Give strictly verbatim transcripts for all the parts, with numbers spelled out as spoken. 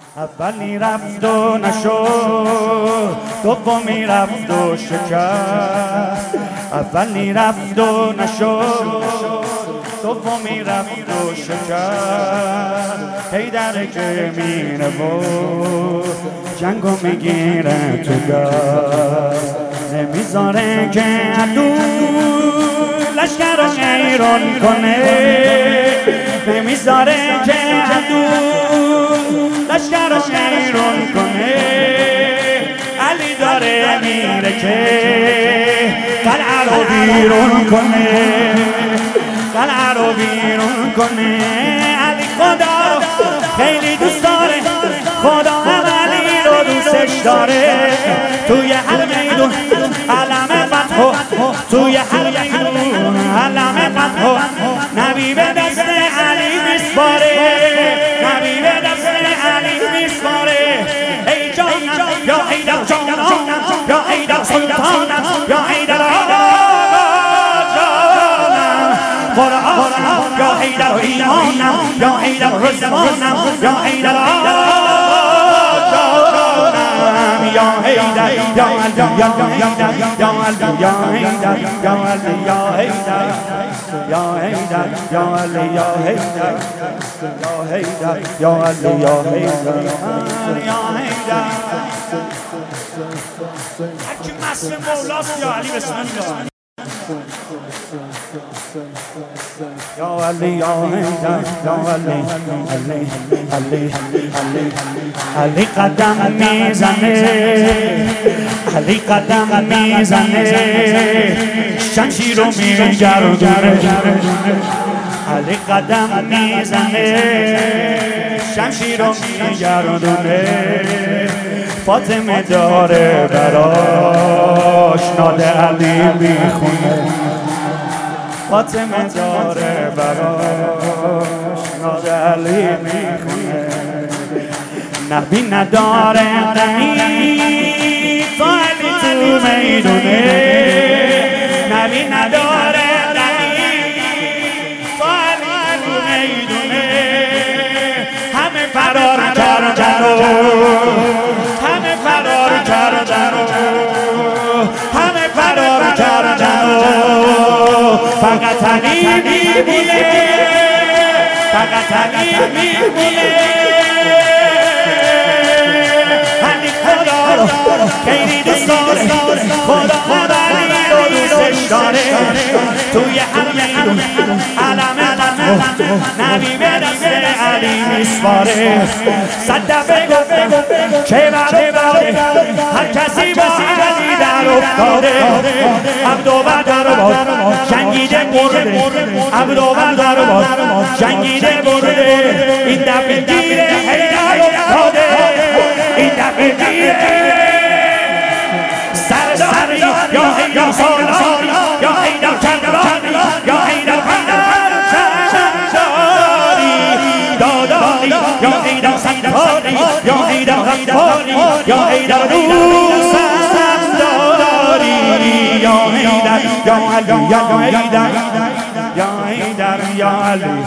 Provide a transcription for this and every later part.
اولی رفت و نشد، دومی رفت و شکست. اولی رفت و نشد، دومی رفت و شکست. حیدر که میره و جنگو میگیره تو دست، نمیذاره که عدو لشکر رو ایران کنه، نمیذاره که عدو لشکر رو ایران کنه. علی داره میره که قلعه رو بیرون کنه، قلعه رو بیرون کنه. علی خدا رو خیلی دوست داره، خدا هم علی رو دوستش داره. توی هر میدون علم فتح، توی هر میدون علم فتح. نبی به دست علی میسپاره، نبی به دست علی میسپاره. ای جانم یا حیدر جانم، یا حیدر سلطانم، یا حیدر جانم. قرآنم یا حیدر ایمانم، یا حیدر رضوانم، یا حیدر یا حیدر یا علی یا حیدر یا علی یا حیدر یا علی یا حیدر یا حیدر یا علی یا حیدر یا حیدر یا علی یا حیدر یا حیدر. هرکی مسلم مولاست یا علی بسم الله. یا علی یا حیدر یا علی علی علی علی علی قدم میزنه، علی قدم میزنه، شمشیر رو میگردونه. علی قدم میزنه، شمشیر رو میگردونه. فاطمه داره براش ناد علی میخونه، فاطمه داره براش ناد علی میخونه. نبی نداره غمی تا علی تو میدونه، نبی نداره غمی تا علی تو میدونه. همه فرار کردن و همه فرار کردن و همه فرار کردن و فقط علی میمونه، فقط علی میمونه. علی خدا رو خیلی دوست داره، خدا علی رو دوستش داره. توی هر میدون علم فتح، نبی به دست علی میسپاره. صدفه گفته چه بده هر کسی با علی در افتاده. عبد و بدر باز جنگیده برده، عبد و بدر باز جنگیده برده. این دفعه گیره حیدر افتاده، این دفعه گیره سرداری یا حیدر سالاری یا حیدر کربلانی یا حیدر داداری یا حیدر ستاری یا حیدر غفاری یا حیدر دوستم داری. یا حیدر یا علی یا حیدر یا حیدر یا علی.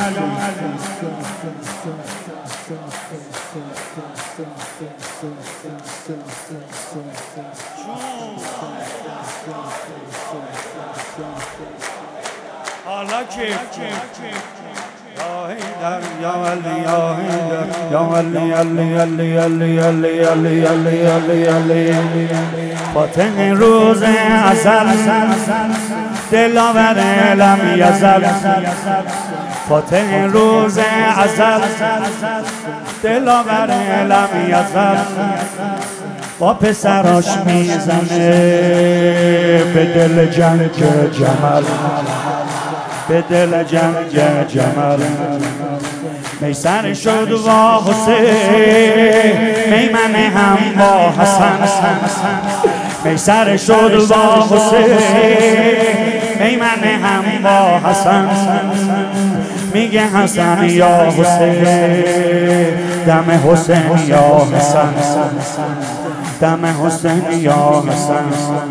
حالا کیف یا حیدر یا علی یا حیدر یا علی علی علی علی علی علی علی علی علی. فاتح روز ازل دلاور لم یزل، فاتح روز ازل دلاور لم یزل. با پسراش میزنه به دل جنگ جمل، به دل جنگ جمل. میسر شد با حسین، میمن هم با حسن. میسر شد با حسین، میمن هم با حسن. میگه حسن یا حسین، دم حسین یا حسن، دم حسین یا حسن.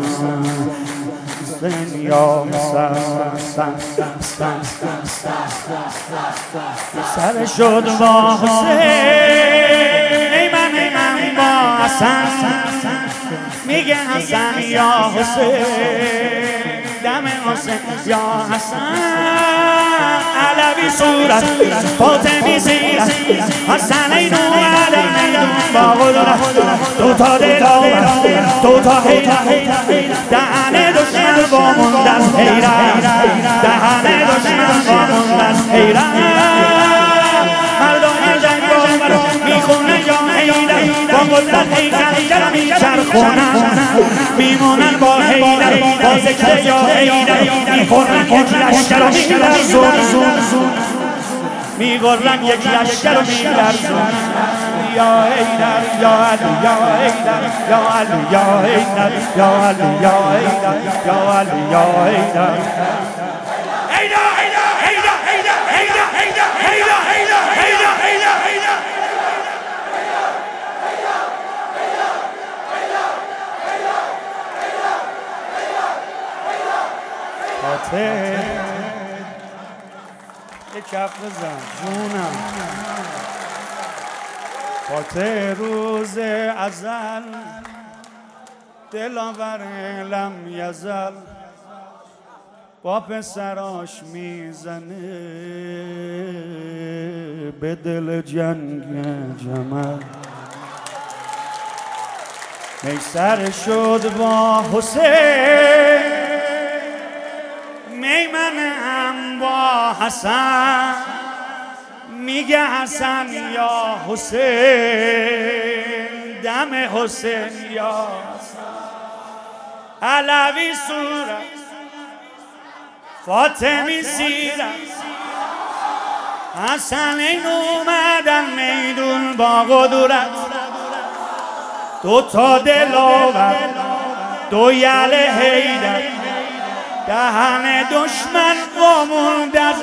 یا سر شد با حسین، ای من حسن میگه حسن یا حسین دم حسین یا حسن علوی صورت فاطمی سیرت حسنین اومدن میدون با قدرت دو تا دلاور دو تا حیرت دهن دشمن با موندن حیرت دهن دشمن با موندن حیرت مردای جنگاور میخونه یا حیدر با قدرت حیدر میچرخونن میمونن با حیدر با ذکر یا حیدر میخورن یک لشکر و میلرزون میگرن یک لشکر و میلرزون یا حیدر یا علی یا حیدر یا علی یا حیدر یا علی یا حیدر یا علی یا حیدر یک کف بزن جونم فاتح روز ازل دلاور لم یزل با پسراش میزنه به دل جنگ جمل میسر شد با حسین میمنم با حسن میگه حسن یا حسین دم حسین یا حسن علوی صورت فاطمی سیرت حسنین اومدن میدون با قدرت دو تا دلاور دو یل حیدر دهن دشمن واموند از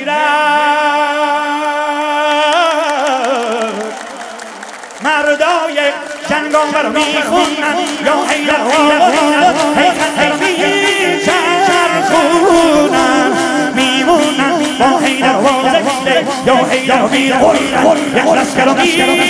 حیرت مردای جنگاور میخونن یا حیدر حیدر میچرخونن میمونن با حیدر وازشته یا حیدر میخونن یک لشکر و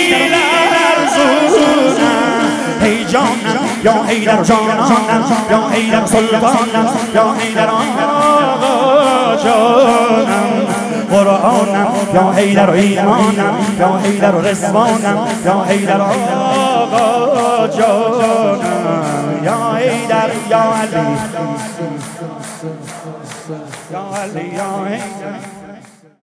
میلرزونن ای جانم یا حیدر جانانم یا حیدر سلطانم یا حیدر آقا جانم قرآنم یا حیدر ایمانم یا حیدر رضوانم یا حیدر آقا جانم یا حیدر یا علی یا علی یا حیدر